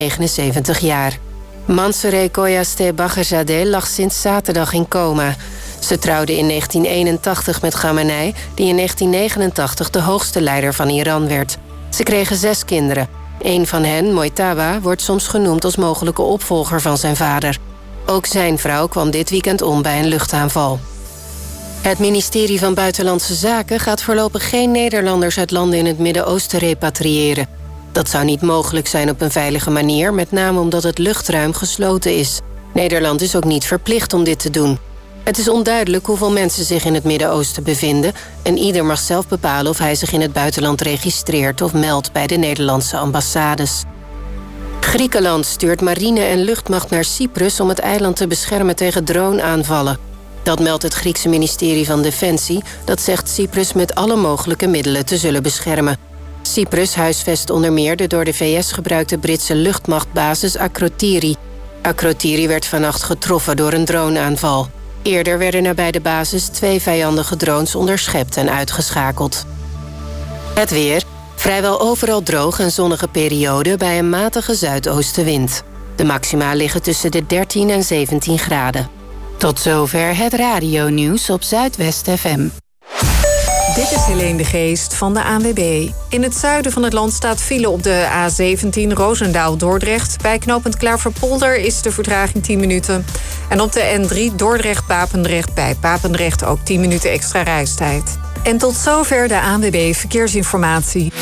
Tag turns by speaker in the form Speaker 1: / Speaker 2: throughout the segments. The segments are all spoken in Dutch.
Speaker 1: 79 jaar. Mansoureh Koyaste Bagherzadeh lag sinds zaterdag in coma. Ze trouwde in 1981 met Khamenei, die in 1989 de hoogste leider van Iran werd. Ze kregen 6 kinderen. Een van hen, Mojtaba, wordt soms genoemd als mogelijke opvolger van zijn vader. Ook zijn vrouw kwam dit weekend om bij een luchtaanval. Het ministerie van Buitenlandse Zaken gaat voorlopig geen Nederlanders uit landen in het Midden-Oosten repatriëren. Dat zou niet mogelijk zijn op een veilige manier, met name omdat het luchtruim gesloten is. Nederland is ook niet verplicht om dit te doen. Het is onduidelijk hoeveel mensen zich in het Midden-Oosten bevinden en ieder mag zelf bepalen of hij zich in het buitenland registreert of meldt bij de Nederlandse ambassades. Griekenland stuurt marine en luchtmacht naar Cyprus om het eiland te beschermen tegen droneaanvallen. Dat meldt het Griekse ministerie van Defensie, dat zegt Cyprus met alle mogelijke middelen te zullen beschermen. Cyprus huisvest onder meer de door de VS gebruikte Britse luchtmachtbasis Akrotiri. Akrotiri werd vannacht getroffen door een droneaanval. Eerder werden nabij de basis 2 vijandige drones onderschept en uitgeschakeld. Het weer. Vrijwel overal droog en zonnige periode bij een matige zuidoostenwind. De maxima liggen tussen de 13 en 17 graden. Tot zover het radionieuws op Zuidwest FM.
Speaker 2: Dit is Helene de Geest van de ANWB. In het zuiden van het land staat file op de A17 Roosendaal-Dordrecht. Bij knooppunt Klaverpolder is de vertraging 10 minuten. En op de N3 Dordrecht-Papendrecht bij Papendrecht ook 10 minuten extra reistijd. En tot zover de ANWB Verkeersinformatie.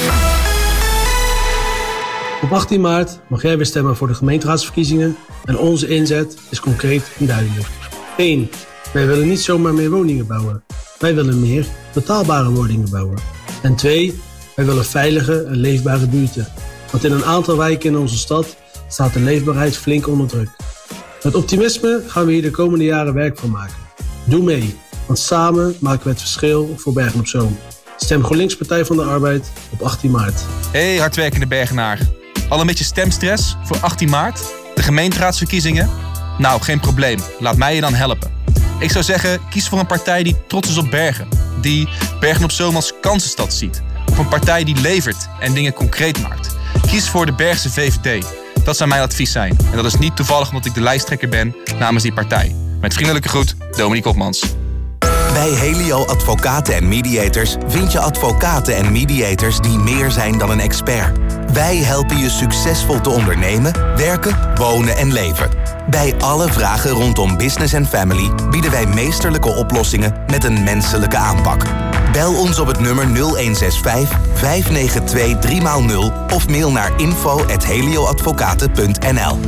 Speaker 3: Op 18 maart mag jij weer stemmen voor de gemeenteraadsverkiezingen en onze inzet is concreet en duidelijk. 1. Wij willen niet zomaar meer woningen bouwen. Wij willen meer betaalbare woningen bouwen. En 2. Wij willen veilige en leefbare buurten. Want in een aantal wijken in onze stad staat de leefbaarheid flink onder druk. Met optimisme gaan we hier de komende jaren werk van maken. Doe mee, want samen maken we het verschil voor Bergen op Zoom. Stem GroenLinks Partij van de Arbeid op 18 maart.
Speaker 4: Hey hardwerkende Bergenaar. Al een beetje stemstress voor 18 maart? De gemeenteraadsverkiezingen? Nou, geen probleem. Laat mij je dan helpen. Ik zou zeggen, kies voor een partij die trots is op Bergen. Die Bergen op Zoom als kansenstad ziet. Of een partij die levert en dingen concreet maakt. Kies voor de Bergse VVD. Dat zou mijn advies zijn. En dat is niet toevallig omdat ik de lijsttrekker ben namens die partij. Met vriendelijke groet, Dominique Opmans.
Speaker 5: Bij Helio Advocaten en Mediators vind je advocaten en mediators die meer zijn dan een expert. Wij helpen je succesvol te ondernemen, werken, wonen en leven. Bij alle vragen rondom business en family bieden wij meesterlijke oplossingen met een menselijke aanpak. Bel ons op het nummer 0165 592 3x0 of mail naar info@helioadvocaten.nl.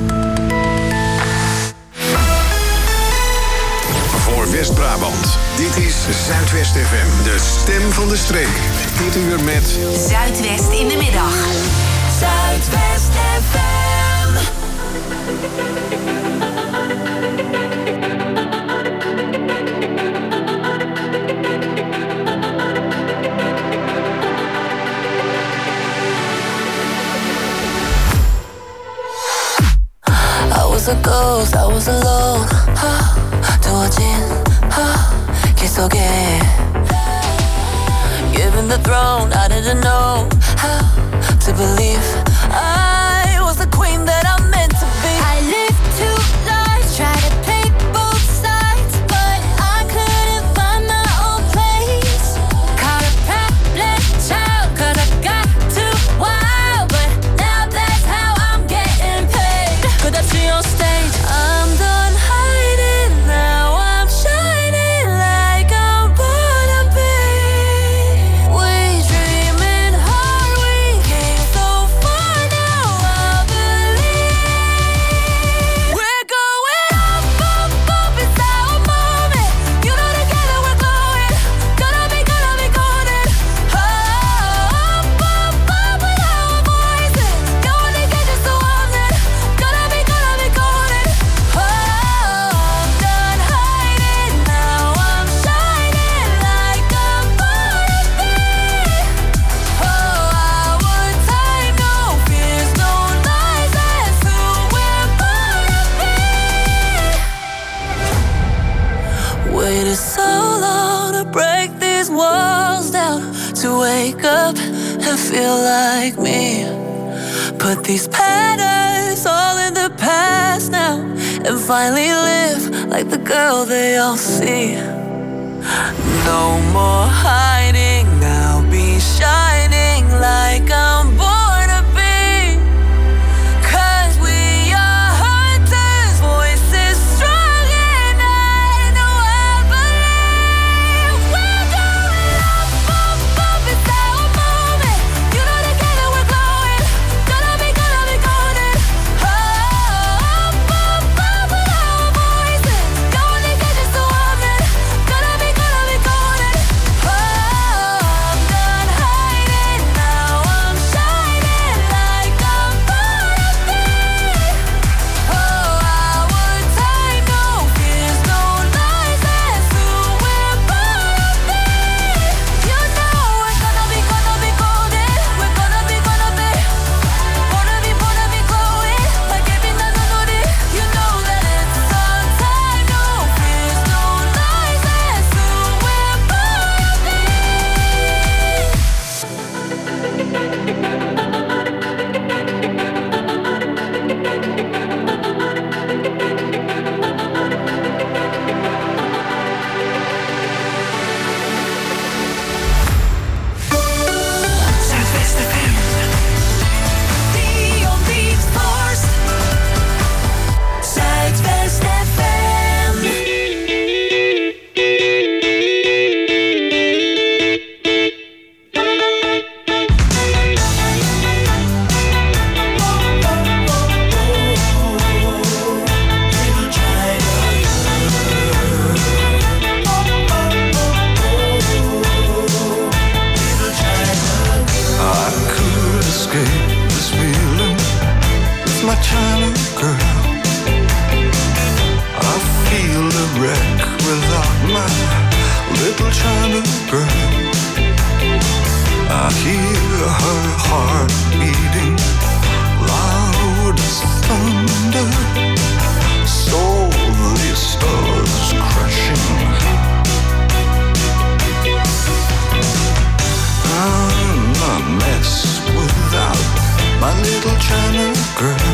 Speaker 6: Voor West-Brabant, dit is Zuidwest FM, de stem van de streek. Dit uur met
Speaker 7: Zuidwest in de middag. Zuidwest FM.
Speaker 8: I was a ghost, I was alone. 두어진 길 속에 Given the throne, I didn't know how to believe I was the queen that I'm meant to be.
Speaker 9: I lived 2 lives, tried to play both sides, but I couldn't find my own place. Caught a problem child, 'cause I got too wild, but now that's how I'm getting paid.
Speaker 8: Could I see on stage?
Speaker 9: I'm done hiding now, I'm shining like I'm born to be. We dreaming hard, we came so far, now I believe. We're going up, up, up, it's our moment. You know together we're glowing, gonna be golden. Up, up, up with our voices, going to get just so often. Gonna be golden. Oh, I'm done hiding now, I'm shining like I'm born to be. Oh, our time, no fears, no lies, that's who we're born to be.
Speaker 8: Waited so long to break these walls down, to wake up and feel like me. Put these patterns finally live like the girl they all see. No more hiding, I'll be shining like I'm born to be. 'Cause we are hunters, voices strong and I know I believe. We're going up, up, up, it's our moment. You know together we're glowing. Gonna be golden. Up, up, up with our voices. Don't need to just a woman. Gonna be golden. Oh, I'm done hiding, now I'm shining like I'm born to be. Oh, our time, no fears, no lies, that's who we're born to be. You know we're gonna be golden. We're gonna be glowing like every night. You know that it's our time, no fears, no lies, that's who we're born to be. Zuidwest FM. Dion Beatforce. Zuidwest FM.
Speaker 10: I could escape this feeling with my China girl. I feel a wreck without my little China girl. I hear her heart beating loud as thunder. Slowly stars crashing. I'm a mess without my little China girl.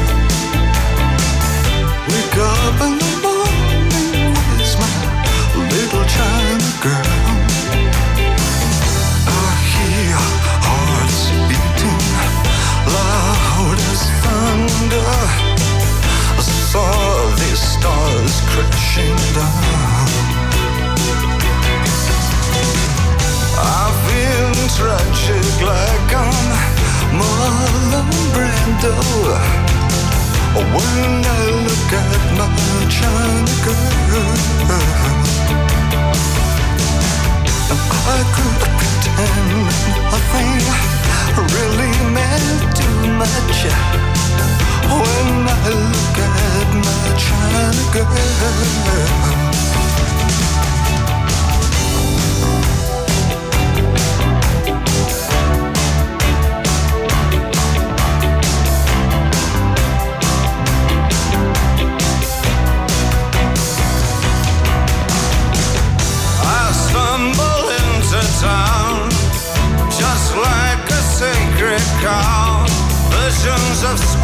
Speaker 10: Wake up in the morning with my little China girl. I hear hearts beating loud as thunder. I saw these stars crashing down. I've been tragic like I'm Marlon Brando. When I look at my China girl, I could pretend nothing really meant too much. When I look at my China girl.
Speaker 11: Town, just like a sacred cow. Visions of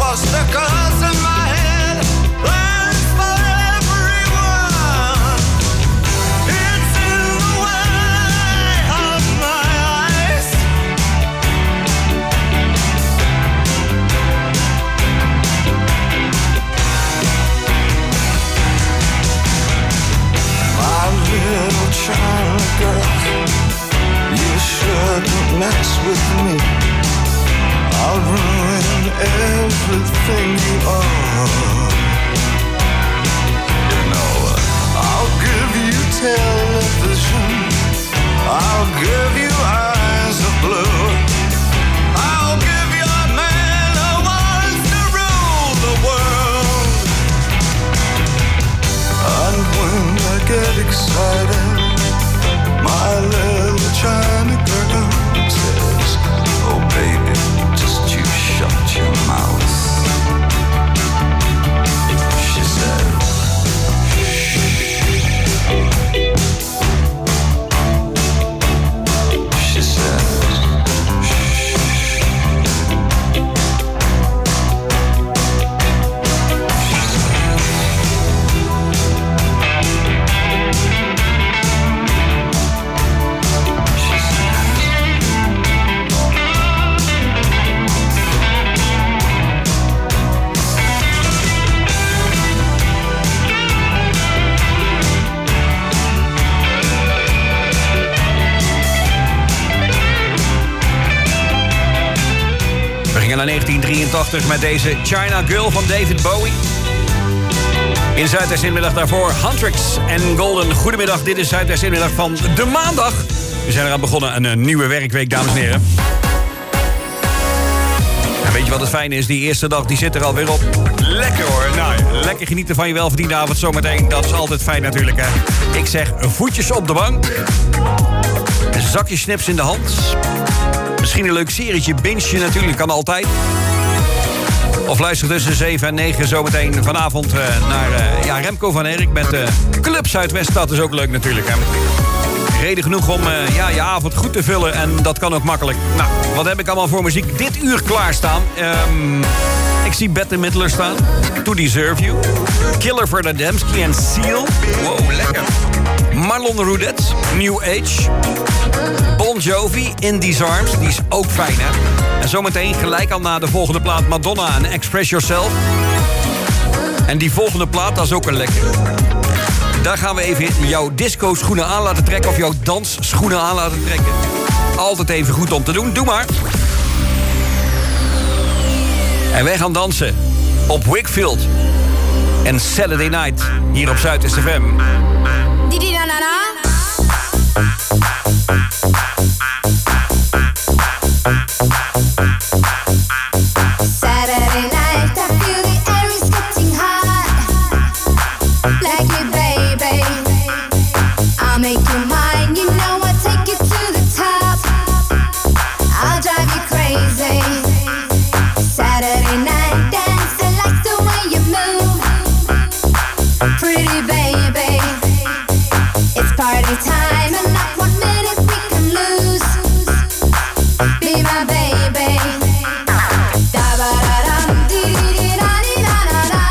Speaker 11: naar 1983 met deze China Girl van David Bowie. In Zuidwest Inmiddag daarvoor Huntrix en Golden. Goedemiddag, dit is Zuidwest Inmiddag van de maandag. We zijn eraan begonnen, een nieuwe werkweek, dames en heren. En weet je wat het fijne is? Die eerste dag die zit er alweer op. Lekker hoor. Nou, lekker genieten van je welverdiende avond zometeen. Dat is altijd fijn natuurlijk, hè. Ik zeg voetjes op de bank. Een zakje snips in de hand. Misschien een leuk serietje, binge natuurlijk, kan altijd. Of luister tussen 7 en 9 zometeen vanavond naar Remco van Erk met Club Zuidwest. Dat is ook leuk natuurlijk, hè. Reden genoeg om je avond goed te vullen en dat kan ook makkelijk. Nou, wat heb ik allemaal voor muziek dit uur klaarstaan? Ik zie Bette Midler staan. To Deserve You. Killer for Adamski en Seal. Wow, lekker. Marlon Roudet, New Age. Bon Jovi, In These Arms. Die is ook fijn, hè? En zometeen gelijk al na de volgende plaat Madonna en Express Yourself. En die volgende plaat, dat is ook een lekker. Daar gaan we even jouw disco-schoenen aan laten trekken of jouw dansschoenen aan laten trekken. Altijd even goed om te doen. Doe maar. En wij gaan dansen op Wakefield en Saturday Night hier op Zuidwest FM.
Speaker 9: Saturday night, I feel the air is getting hot. Like it, baby. I'll make you mine, you know I'll take you to the top. I'll drive you crazy. Saturday night dance, I like the way you move. Pretty baby, it's party time and not 1 minute we can lose. Be my baby. Da-ba-da-dum, dee-dee-da-dee-da-da-da.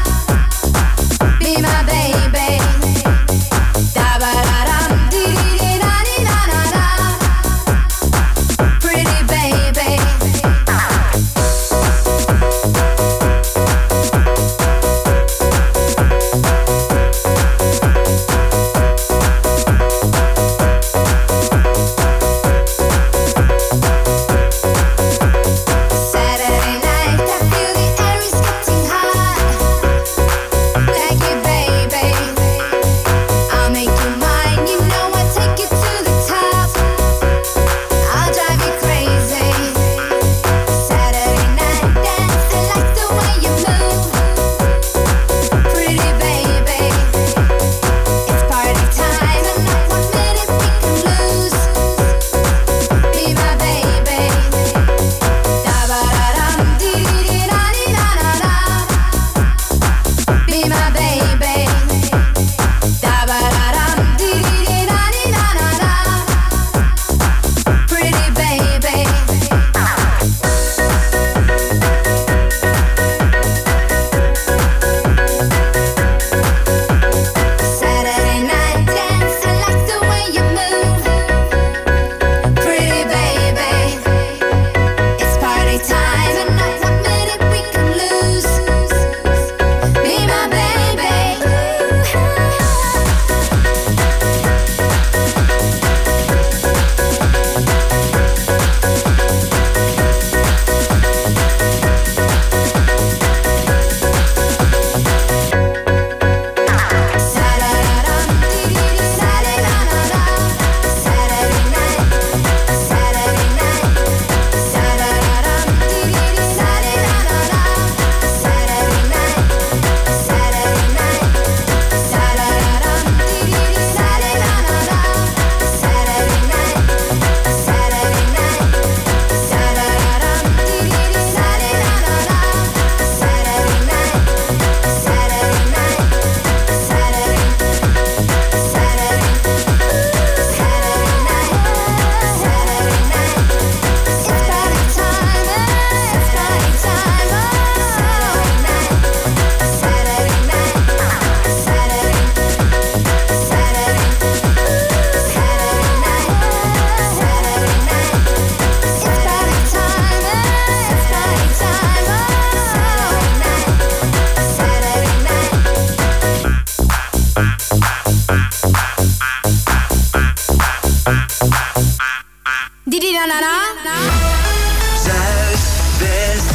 Speaker 9: Be my baby. Da-ba-da-dum, dee-dee-da-dee-da-da-da. Pretty baby. Saturday night, I feel the air is getting hot. Like it, baby. I'll make you mine, you know I'll take you to the top. I'll drive you crazy. Saturday night dance, I like the way you move. Pretty baby, it's party time and not 1 minute we can lose. Be my baby. Da-ba-da-dum, dee-dee-da-dee-da-da-da. Be my baby. Da-ba-da-dum, dee-dee-da-dee-da-da-da. Pretty baby. Saturday night dance, I like the way you move. Pretty baby, it's party time and not 1 minute we can lose. Be my baby. Sa-da-da-dum, dee-dee-sa-da-da-da-da. Saturday night, Saturday night. Sa-da-da-dum, dee-dee-sa-da-da-da-da. Saturday night, Saturday night. Sa-da-da-dum, dee-dee-sa-da-da-da-da. Saturday night, Saturday night. Sa-da-da-dum, dee-dee-sa-da-da-da-da. Saturday night, Saturday night. Saturday, Saturday, Saturday night, Saturday night. It's party time, it's party time. Saturday night, Saturday night, Saturday, Saturday, Saturday night, Saturday night. It's party time, it's party time. Saturday night, Saturday night.
Speaker 10: Zuidwest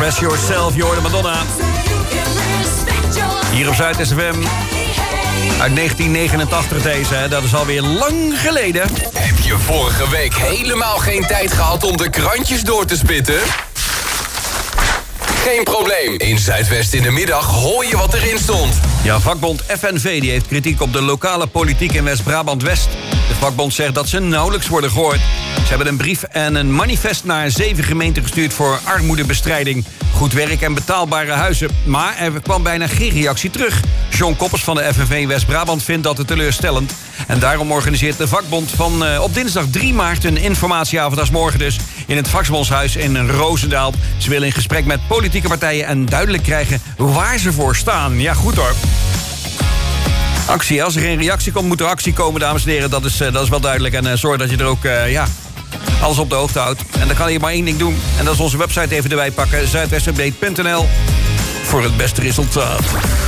Speaker 11: Express Yourself, je hoorde Madonna. Hier op Zuid SFM. Uit 1989 deze, hè? Dat is alweer lang geleden.
Speaker 12: Heb je vorige week helemaal geen tijd gehad om de krantjes door te spitten? Geen probleem. In Zuidwest in de middag hoor je wat erin stond.
Speaker 11: Ja, vakbond FNV die heeft kritiek op de lokale politiek in West-Brabant-West. De vakbond zegt dat ze nauwelijks worden gehoord. Ze hebben een brief en een manifest naar 7 gemeenten gestuurd voor armoedebestrijding, goed werk en betaalbare huizen. Maar er kwam bijna geen reactie terug. John Koppers van de FNV West-Brabant vindt dat het teleurstellend. En daarom organiseert de vakbond op dinsdag 3 maart een informatieavond, als morgen dus, in het Vakbondshuis in Roosendaal. Ze willen in gesprek met politieke partijen en duidelijk krijgen waar ze voor staan. Ja, goed hoor. Actie, als er geen reactie komt, moet er actie komen, dames en heren. Dat is wel duidelijk. En zorg dat je er ook alles op de hoogte houdt. En dan kan je maar één ding doen. En dat is onze website even erbij pakken. zuidwestupdate.nl voor het beste resultaat.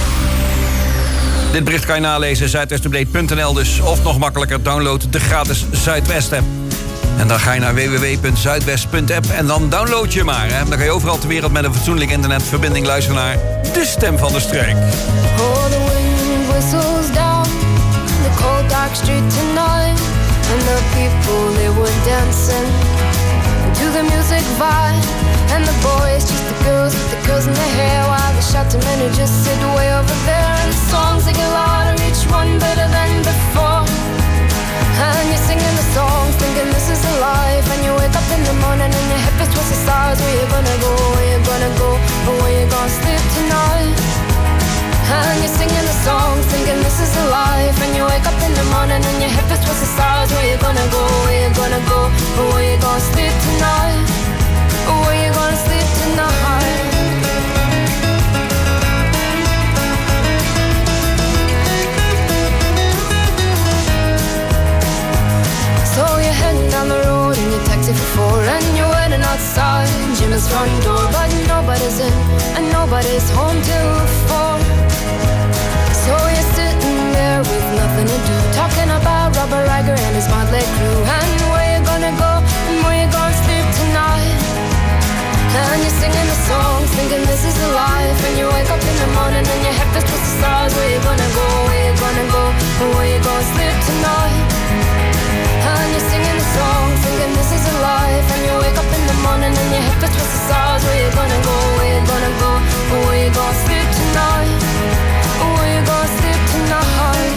Speaker 11: Dit bericht kan je nalezen, zuidwestupdate.nl dus. Of nog makkelijker, download de gratis Zuidwest-app. En dan ga je naar www.zuidwest.app en dan download je maar. Hè. Dan kan je overal ter wereld met een fatsoenlijke internetverbinding luisteren naar De Stem van de Streek.
Speaker 9: Whistles down the cold dark street tonight, and the people they were dancing to the music vibe, and the boys just the girls in their hair, while the shouting men who just sit way over there, and the songs they get louder, each one better than before, and you're singing the songs thinking this is a life, and you wake up in the morning and your hip is twisted sides. Where you gonna go, where you gonna go, or where you gonna sleep tonight? And you're singing the songs, thinking this is a life. And you wake up in the morning and your hip is twisted sides. Where you gonna go, where you gonna go, or where you gonna sleep tonight? Or where you gonna sleep tonight? So you're heading down the road in your taxi for 4, and you're waiting outside Jim's front door, but nobody's in and nobody's home till 4. So you're sitting there with nothing to do, talking about Robert Riger and his motley crew, and where you gonna go and where you gonna sleep tonight. And you're singing the songs, thinking this is a life, and you wake up in the morning and your head is twisted sides. Where you gonna go, where you gonna go, and where you gonna sleep tonight. And you're singing the songs, thinking this is a life, and you wake up in the morning and your hip is twisted sides. Where you gonna go, where you gonna go, or where you gonna sleep tonight, or where you gonna sleep tonight.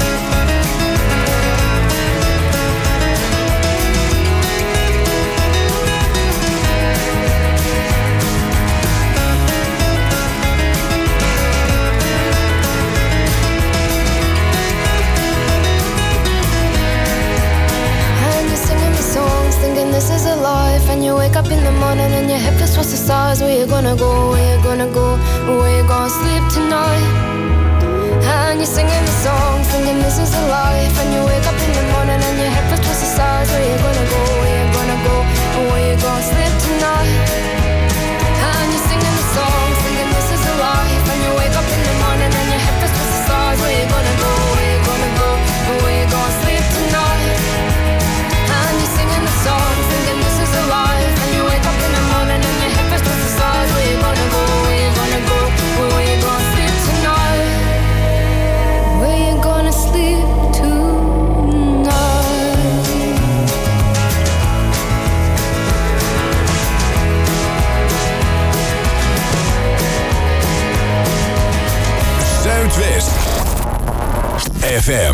Speaker 9: Thinking this is a life, and you wake up in the morning and your hip is twisted sides. Where you gonna go, where you gonna go, where you gonna sleep tonight. And you're singing the songs, thinking this is a life, and you wake up in the morning and your hip is twisted sides. Where you gonna go, where you gonna go, where you gonna sleep tonight. And you're singing the songs, thinking this is a life, and you wake up in the morning and your hip is twisted sides. Where you gonna go, where you gonna go, where you gonna sleep tonight. And you're singing the songs, thinking this is a life, and you wake up in the morning and your hip is twisted sides. Where you gonna go, where you gonna go, where you gonna sleep tonight. Where you gonna sleep tonight.
Speaker 6: Zuidwest FM.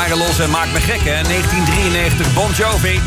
Speaker 11: gitaren los en maakt me gek, hè? 1993, Bon Jovi.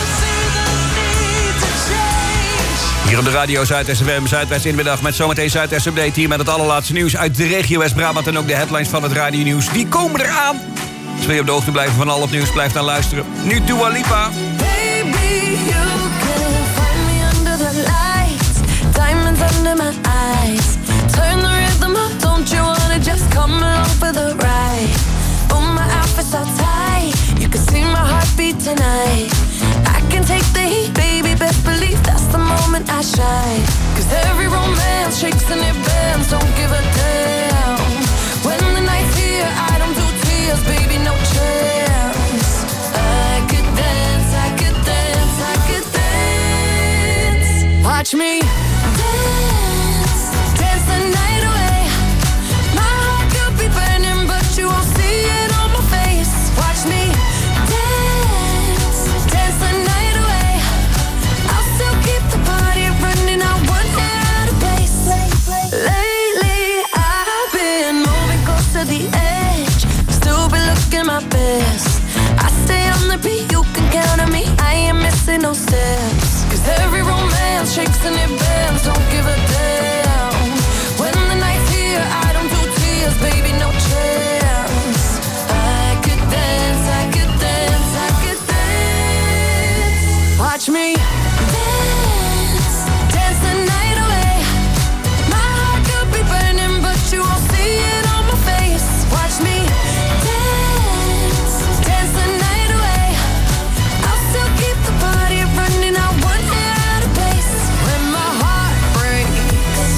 Speaker 11: Hier op de radio Zuid-SFM, Zuidwest in de middag... met zometeen Zuidwest Update hier met het allerlaatste nieuws... uit de regio West-Brabant en ook de headlines van het radionieuws. Die komen eraan. Dus wil je op de hoogte blijven van al het nieuws, blijf dan luisteren. Nu Dua Lipa.
Speaker 9: Baby, you can find me under the lights, diamonds under my eyes. Turn the rhythm up, don't you wanna just come along for the ride? Oh, my outfit's so tight, you can see my heartbeat tonight. I can take the heat, baby, best believe that's the moment I shine. 'Cause every romance shakes and it bends, don't give a damn. When the night's here, I don't do tears, baby, no chance. I could dance, I could dance, I could dance. Watch me dance, dance the night away. My heart could be burning, but you won't see it on my face. Watch me dance, dance the night away. I'll still keep the party running, I won't get out of place. Lately, I've been moving close to the edge, still be looking my best. I stay on the beat, you can count on me, I ain't missing no steps. 'Cause every romance shakes and it bends, don't give a damn. When the night's here, I don't do tears, baby, no chance. I could dance, I could dance, I could dance. Watch me dance, dance the night away. My heart could be burning, but you won't see it on my face. Watch me dance, dance the night away. I'll still keep the party running, I won't get out of place. When my heart breaks,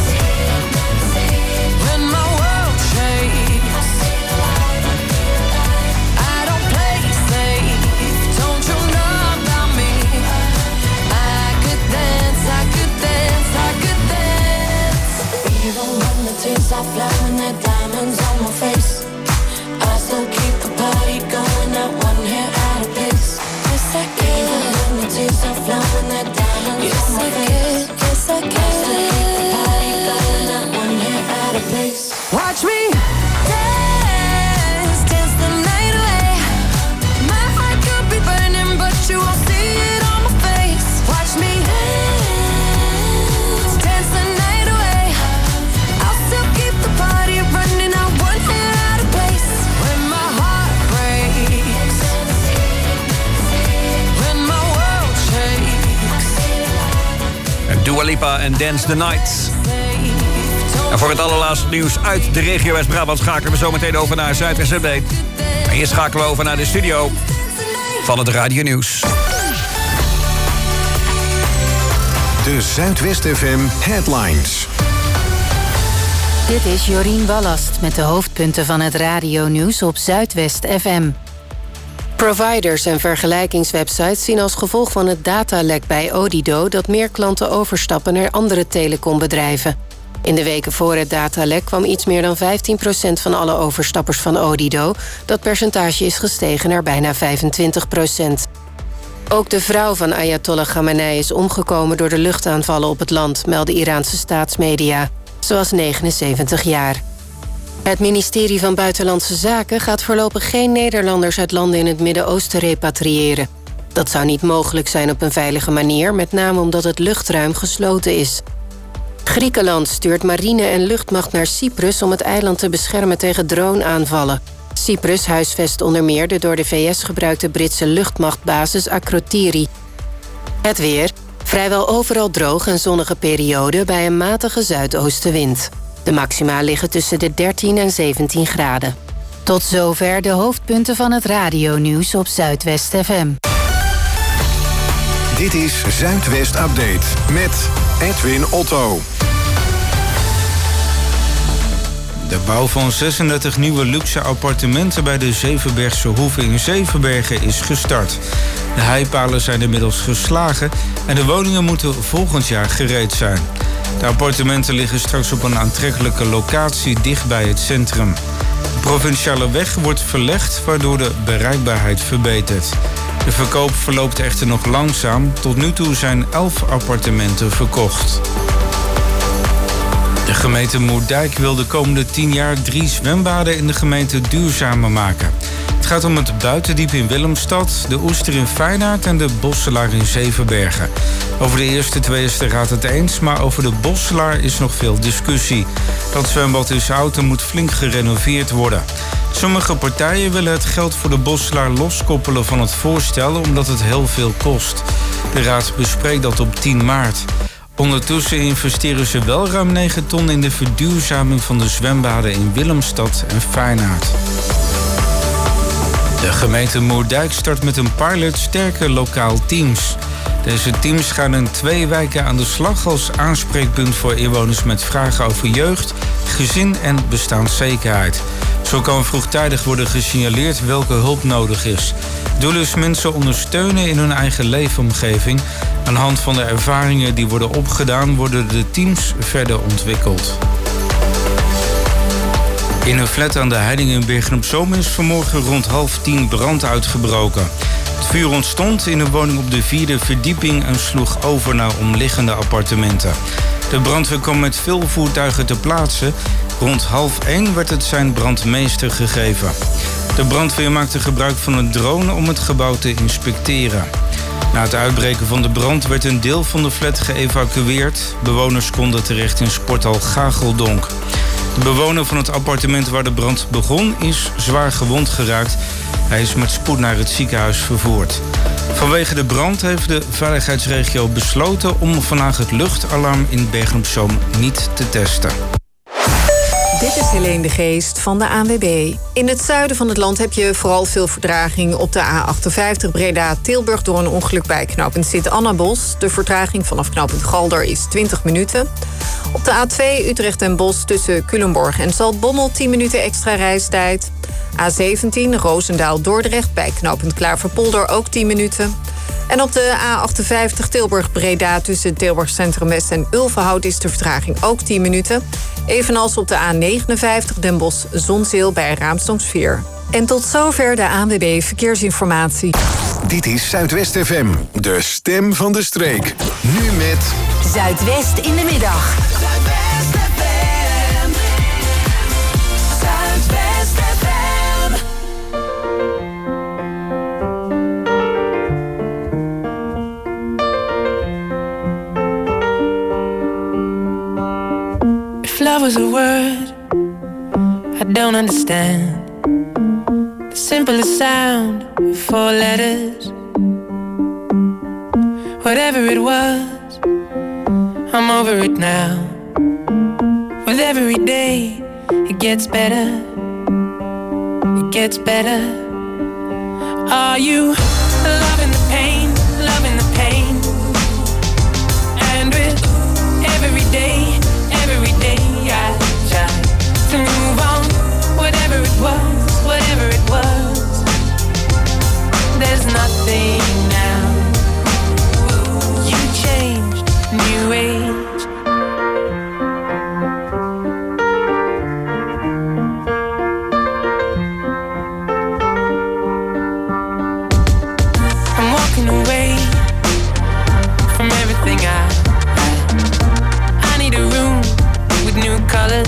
Speaker 9: when my world shakes, I don't play safe, don't you know about me? I could dance, I could dance, I could dance. Even when the tears are flowing, the diamonds on my face, I still keep the party going, not one hair out of place. Yes, I can. Even when the tears are flowing, the diamonds on my face, yes, I can. I still keep the party going, not one hair out of place. Watch me dance, dance the night away. My heart could be burning, but you won't see it on my face. Watch me dance, dance the night away. I'll still keep the party running, I won't get out of place. When my heart breaks, when my world shakes,
Speaker 11: Dua Lipa en Dance the Night. En voor het allerlaatste nieuws uit de regio West-Brabant schakelen we zo meteen over naar Zuidwest Update. En hier schakelen we over naar de studio van het Radio Nieuws.
Speaker 6: De Zuidwest FM Headlines.
Speaker 13: Dit is Jorien Ballast met de hoofdpunten van het radionieuws op Zuidwest FM.
Speaker 1: Providers en vergelijkingswebsites zien als gevolg van het datalek bij Odido dat meer klanten overstappen naar andere telecombedrijven. In de weken voor het datalek kwam iets meer dan 15% van alle overstappers van Odido. Dat percentage is gestegen naar bijna 25%. Ook de vrouw van Ayatollah Khamenei is omgekomen door de luchtaanvallen op het land, melden Iraanse staatsmedia. Ze was 79 jaar. Het ministerie van Buitenlandse Zaken gaat voorlopig geen Nederlanders uit landen in het Midden-Oosten repatriëren. Dat zou niet mogelijk zijn op een veilige manier, met name omdat het luchtruim gesloten is. Griekenland stuurt marine en luchtmacht naar Cyprus om het eiland te beschermen tegen droneaanvallen. Cyprus huisvest onder meer de door de VS gebruikte Britse luchtmachtbasis Akrotiri. Het weer. Vrijwel overal droog en zonnige periode bij een matige zuidoostenwind. De maxima liggen tussen de 13 en 17 graden.
Speaker 13: Tot zover de hoofdpunten van het radionieuws op Zuidwest FM.
Speaker 6: Dit is Zuidwest Update met Edwin Otto.
Speaker 14: De bouw van 36 nieuwe luxe appartementen bij de Zevenbergse Hoeve in Zevenbergen is gestart. De heipalen zijn inmiddels geslagen en de woningen moeten volgend jaar gereed zijn. De appartementen liggen straks op een aantrekkelijke locatie dicht bij het centrum. De provinciale weg wordt verlegd, waardoor de bereikbaarheid verbetert. De verkoop verloopt echter nog langzaam. Tot nu toe zijn 11 appartementen verkocht. De gemeente Moerdijk wil de komende 10 jaar 3 zwembaden in de gemeente duurzamer maken. Het gaat om het Buitendiep in Willemstad, de Oester in Feyenaard en de Bosselaar in Zevenbergen. Over de eerste twee is de raad het eens, maar over de Bosselaar is nog veel discussie. Dat zwembad is oud en moet flink gerenoveerd worden. Sommige partijen willen het geld voor de Bosselaar loskoppelen van het voorstel omdat het heel veel kost. De raad bespreekt dat op 10 maart. Ondertussen investeren ze wel ruim 9 ton in de verduurzaming van de zwembaden in Willemstad en Feyenaard. De gemeente Moerdijk start met een pilot sterke lokaal teams. Deze teams gaan in 2 wijken aan de slag als aanspreekpunt voor inwoners met vragen over jeugd, gezin en bestaanszekerheid. Zo kan vroegtijdig worden gesignaleerd welke hulp nodig is. Doel is mensen ondersteunen in hun eigen leefomgeving. Aan de hand van de ervaringen die worden opgedaan worden de teams verder ontwikkeld. In een flat aan de Heining in Bergen-op-Zoom is vanmorgen rond 9:30 brand uitgebroken. Het vuur ontstond in een woning op de 4e verdieping en sloeg over naar omliggende appartementen. De brandweer kwam met veel voertuigen ter plaatse. Rond 12:30 werd het zijn brandmeester gegeven. De brandweer maakte gebruik van een drone om het gebouw te inspecteren. Na het uitbreken van de brand werd een deel van de flat geëvacueerd. Bewoners konden terecht in sporthal Gageldonk. De bewoner van het appartement waar de brand begon is zwaar gewond geraakt. Hij is met spoed naar het ziekenhuis vervoerd. Vanwege de brand heeft de veiligheidsregio besloten om vandaag het luchtalarm in Bergen-op-Zoom niet te testen.
Speaker 2: Dit is Helene de Geest van de ANWB. In het zuiden van het land heb je vooral veel vertraging op de A58 Breda-Tilburg door een ongeluk bij knooppunt Sint-Annabos. De vertraging vanaf knooppunt Galder is 20 minuten. Op de A2 Utrecht en Bosch tussen Culemborg en Zaltbommel 10 minuten extra reistijd. A17 Roosendaal-Dordrecht bij knooppunt Klaverpolder ook 10 minuten. En op de A58 Tilburg-Breda tussen Tilburg Centrum West en Ulvenhout is de vertraging ook 10 minuten. Evenals op de A59 Den Bosch-Zonzeel bij Raamsdonksveer. En tot zover de ANWB Verkeersinformatie.
Speaker 6: Dit is Zuidwest FM, de stem van de streek. Nu met
Speaker 7: Zuidwest in de middag. Zuidwest FM. Zuidwest FM.
Speaker 15: If love was a word I don't understand, the simplest sound, 4 letters. Whatever it was, I'm over it now. With every day, it gets better. It gets better. Are you loving the pain, loving the pain? And with every day I try to move on. Whatever it was, there's nothing now. You changed, new age. I'm walking away from everything I need a room with new colors.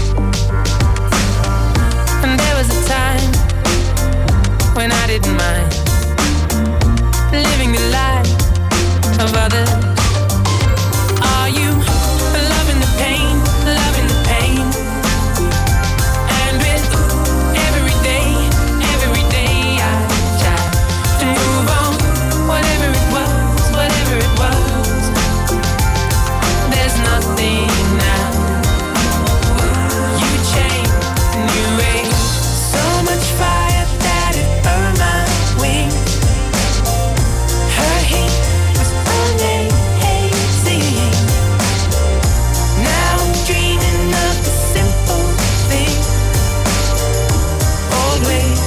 Speaker 15: And there was a time when I didn't mind living the life of others. Are you loving the pain, loving the pain? And with every day I try to move on. Whatever it was, there's nothing now. You changed, new age. So much fire that it burned my wings. Her heat was amazing. Now I'm dreaming of the simple thing. Old ways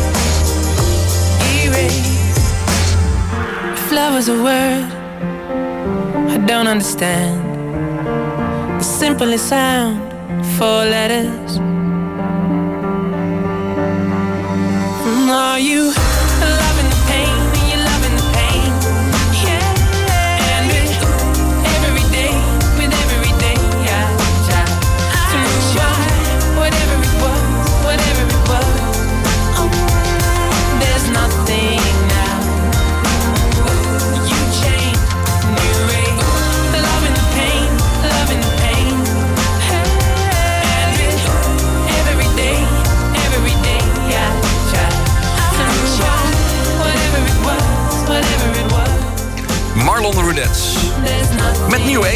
Speaker 15: erased. If love was a word I don't understand, the simplest sound, 4 letters. Are you loving the pain? Are you loving the pain? Yeah. And with every day I try to move on. Whatever it was,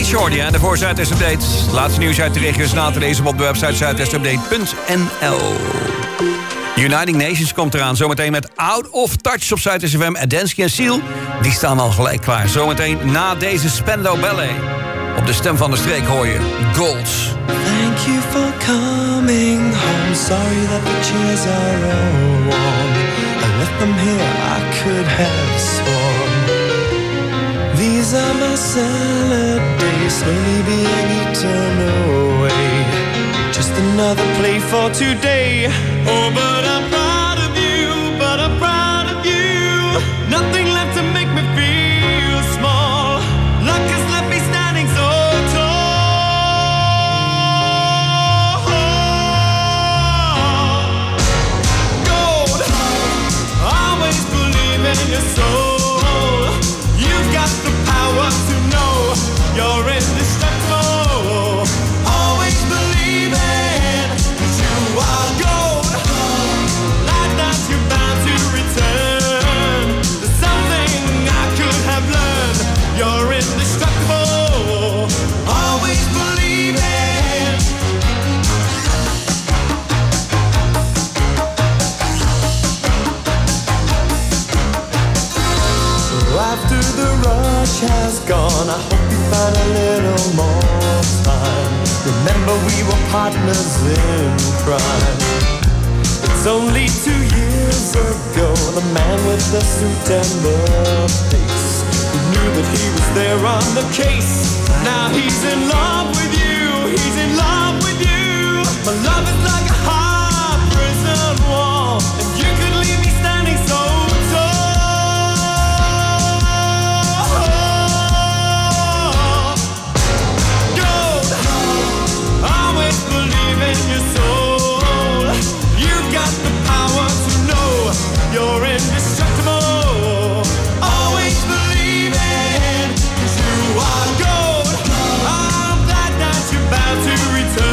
Speaker 11: Shorty en de Zuidwest Update. Het laatste nieuws uit de regio is na te lezen op de website zuidwestupdate.nl. Uniting Nations komt eraan. Zometeen met Out of Touch op Zuidwest FM. En Dansky en Seal, die staan al gelijk klaar. Zometeen na deze Spandau Ballet. Op de stem van de streek hoor je Golds.
Speaker 10: Thank you for coming home. Sorry that the chairs are all warm. I left them here, I could have sworn. These are my salad days, slowly being eaten away. Just another play for today. Oh, but I'm proud of you, but I'm proud of you. Nothing left to make me feel small. Luck has left me standing so in your soul, you've got the power to know you're indestructible. Always believing that you are gold, like that you're bound to return. There's something I could have learned. You're indestructible. Always believing. After the rush has gone, I hope you find a little more time. Remember we were partners in crime. It's only 2 years ago, the man with the suit and the face, who knew that he was there on the case. Now he's in love with you, he's in love with you. My love is like a hard prison wall, and you could leave me standing so in your soul, you got the power to know you're indestructible. Always believing, 'cause you are gold. I'm glad that you're bound to return.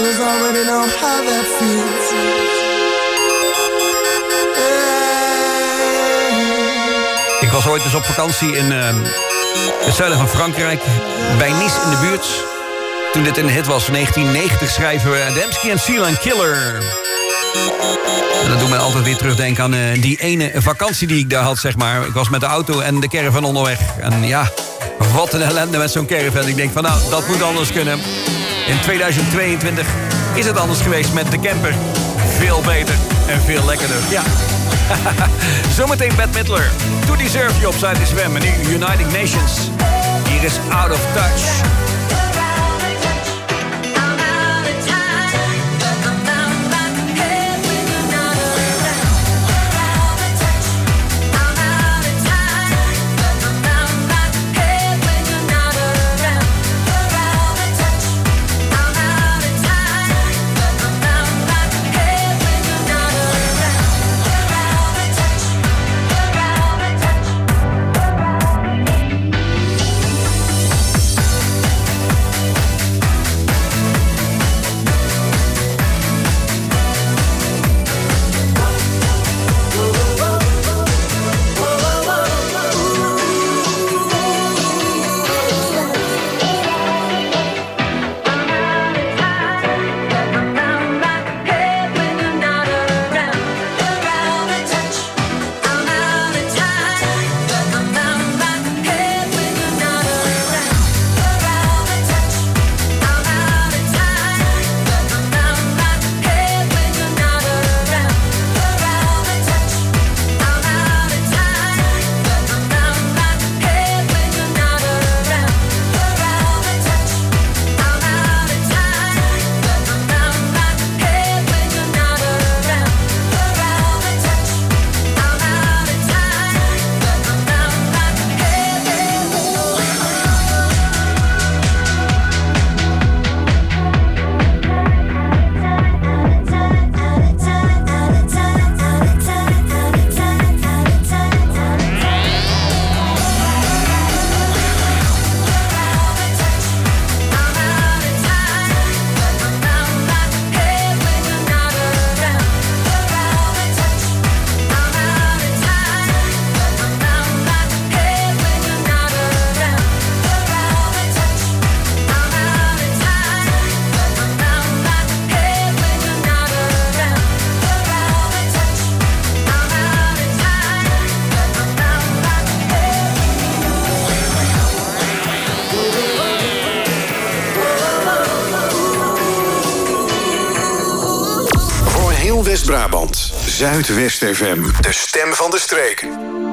Speaker 10: 'cause I already know how that feels.
Speaker 11: Ik was ooit eens op vakantie in het zuiden van Frankrijk, bij Nice in de buurt. Toen dit een hit was, 1990 schrijven we Dembski en Seal Killer. En dat doet mij altijd weer terugdenken aan die ene vakantie die ik daar had, zeg maar. Ik was met de auto en de caravan onderweg. En ja, wat een ellende met zo'n caravan. Ik denk van nou, dat moet anders kunnen. In 2022 is het anders geweest met de camper. Veel beter en veel lekkerder, ja. Zometeen Bette Midler. To Deserve You op Zuid-FM en nu United Nations. Hier is Out of Touch.
Speaker 6: West-Brabant, Zuidwest FM, de stem van de streek.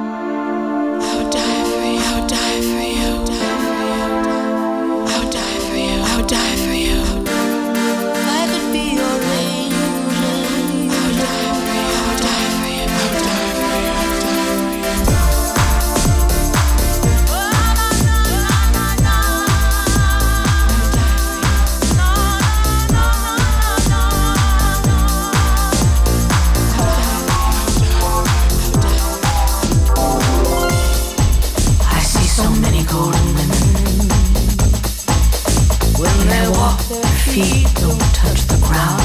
Speaker 7: Feet don't touch the ground.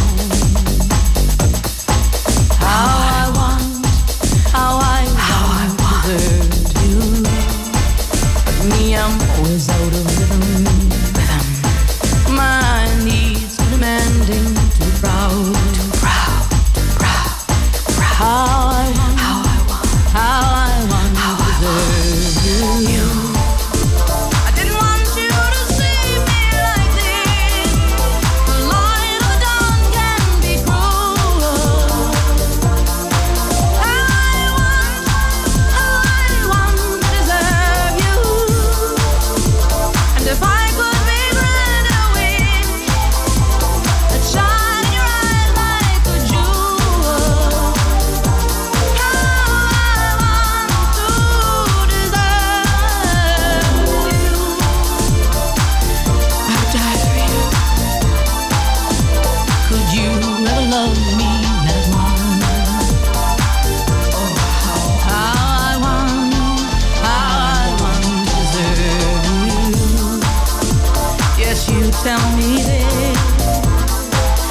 Speaker 7: How I want you. But me, I'm always out of rhythm. My needs demanding too proud. How I want to deserve you. Tell me this,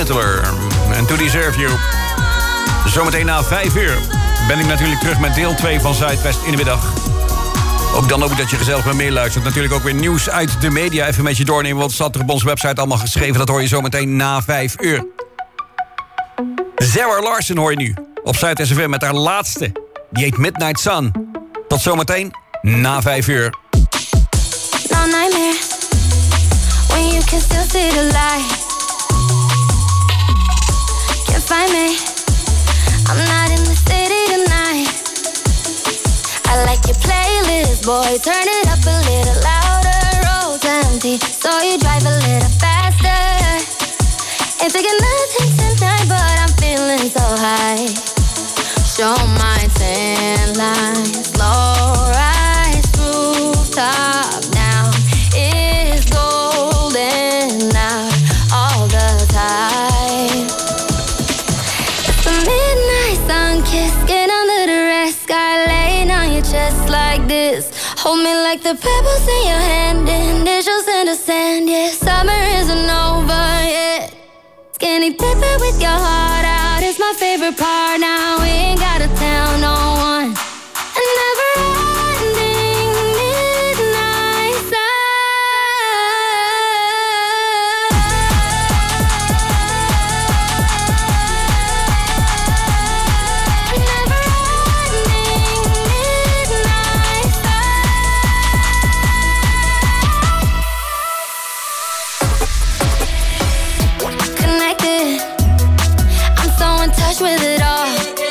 Speaker 11: Butler. En To Deserve You. Zometeen na 5 uur ben ik natuurlijk terug met deel 2 van Zuidwest in de middag. Ook dan hoop ik dat je gezellig met meer luistert. Natuurlijk ook weer nieuws uit de media even met je doornemen. Want het staat er op onze website allemaal geschreven. Dat hoor je zometeen na 5 uur. Zara Larsson hoor je nu op Zuid SFM met haar laatste. Die heet Midnight Sun. Tot zometeen na 5 uur.
Speaker 9: No nightmare when you can still see the light. Can't find me. I'm not in the city tonight. I like your playlist, boy. Turn it up a little louder. Road's empty, so you drive a little faster. Ain't taking nothing tonight, but I'm feeling so high. Show my tan lines, low rise, rooftop now is golden out all the time. It's the midnight sun kiss, get under the red sky, laying on your chest like this. Hold me like the pebbles in your hand, initials in the sand. Yeah, summer isn't over yet. Skinny dipping with your heart out is my favorite part. Now we ain't gotta tell no one. A never-ending midnight sun. A never-ending midnight sun. Connected, I'm so in touch with it all.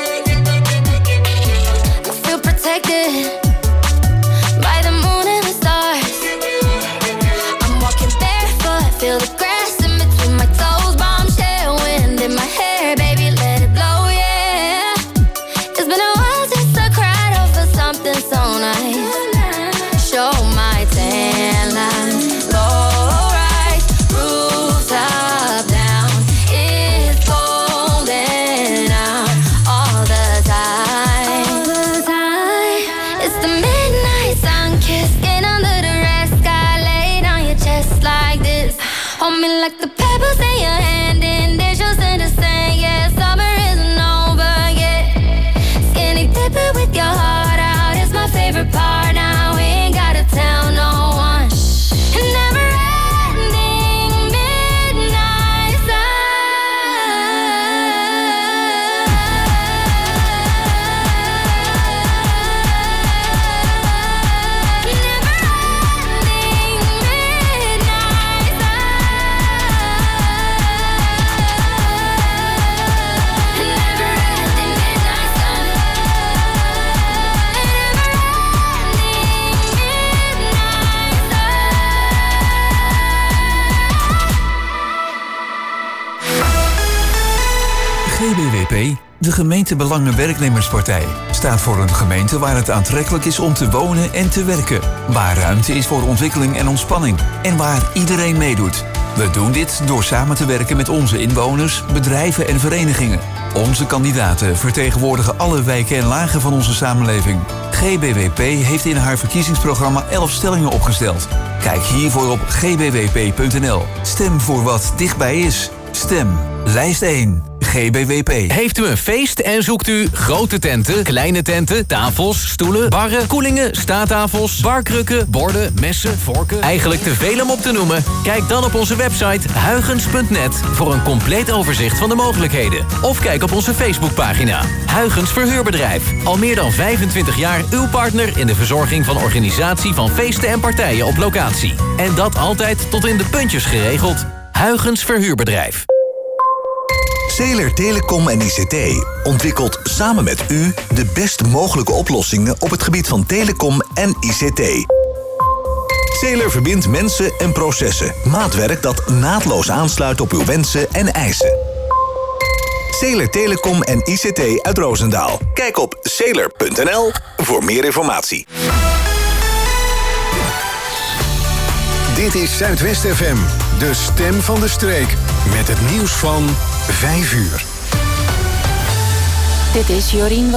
Speaker 9: I feel protected by the moon and the stars. I'm walking barefoot, feel the grass in between my toes. Bombshell wind in my hair, baby, let it blow, yeah. It's been a while since I cried over something so nice. Show my tan lines, low rise, rooftop down. It's golden out all the time. It's the midnight sun kiss, get under the red sky, laid on your chest like this. Hold me like the pebbles in your hand, initials in the sand. Yeah, summer isn't over yet. Skinny dipping with your heart out is my favorite part. Now we ain't gotta tell no one. A never-ending midnight
Speaker 16: GBWP, de Gemeentebelangen-werknemerspartij, staat voor een gemeente waar het aantrekkelijk is om te wonen en te werken. Waar ruimte is voor ontwikkeling en ontspanning. En waar iedereen meedoet. We doen dit door samen te werken met onze inwoners, bedrijven en verenigingen. Onze kandidaten vertegenwoordigen alle wijken en lagen van onze samenleving. GBWP heeft in haar verkiezingsprogramma 11 stellingen opgesteld. Kijk hiervoor op gbwp.nl. Stem voor wat dichtbij is. Stem. Lijst 1. GBWP.
Speaker 17: Heeft u een feest en zoekt u grote tenten, kleine tenten, tafels, stoelen, barren, koelingen, staattafels, barkrukken, borden, messen, vorken? Eigenlijk te veel om op te noemen? Kijk dan op onze website huygens.net voor een compleet overzicht van de mogelijkheden. Of kijk op onze Facebookpagina. Huygens Verhuurbedrijf. Al meer dan 25 jaar uw partner in de verzorging van organisatie van feesten en partijen op locatie. En dat altijd tot in de puntjes geregeld. Huygens Verhuurbedrijf.
Speaker 5: Zeeler Telecom en ICT ontwikkelt samen met u de best mogelijke oplossingen op het gebied van telecom en ICT. Zeeler verbindt mensen en processen. Maatwerk dat naadloos aansluit op uw wensen en eisen. Zeeler Telecom en ICT uit Roosendaal. Kijk op zeeler.nl voor meer informatie.
Speaker 6: Dit is Zuidwest FM, de stem van de streek. Met het nieuws van 5 uur.
Speaker 13: Dit is Jorien